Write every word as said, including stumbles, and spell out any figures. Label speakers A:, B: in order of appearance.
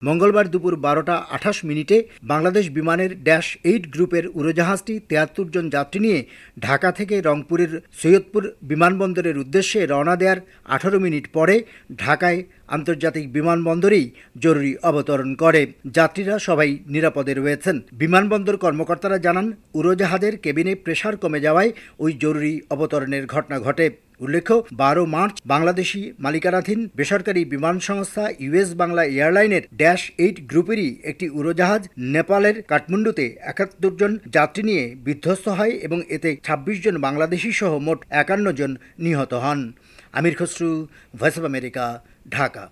A: মঙ্গলবার দুপুর বারোটা আঠাশ মিনিটে বাংলাদেশ বিমানের ড্যাশ এইট গ্রুপের উড়োজাহাজটি তিয়াত্তর জন যাত্রী নিয়ে ঢাকা থেকে রংপুরের সৈয়দপুর বিমানবন্দরের উদ্দেশ্যে রওনা দেওয়ার আঠারো মিনিট পরে ঢাকায় আন্তর্জাতিক বিমানবন্দরেই জরুরি অবতরণ করে। যাত্রীরা সবাই নিরাপদে রয়েছেন। বিমানবন্দর কর্মকর্তারা জানান, উড়োজাহাজের কেবিনে প্রেসার কমে যাওয়ায় ওই জরুরি অবতরণের ঘটনা ঘটে। উল্লেখ্য, বারো মার্চ বাংলাদেশি মালিকানাধীন বেসরকারি বিমান সংস্থা ইউএস বাংলা এয়ারলাইনের ড্যাশ এইট গ্রুপেরই একটি উড়োজাহাজ নেপালের কাঠমান্ডুতে একাত্তর জন যাত্রী নিয়ে বিধ্বস্ত হয় এবং এতে ছাব্বিশ জন বাংলাদেশি সহ মোট একান্ন জন নিহত হন। Amir Khasru, voice of America, Dhaka.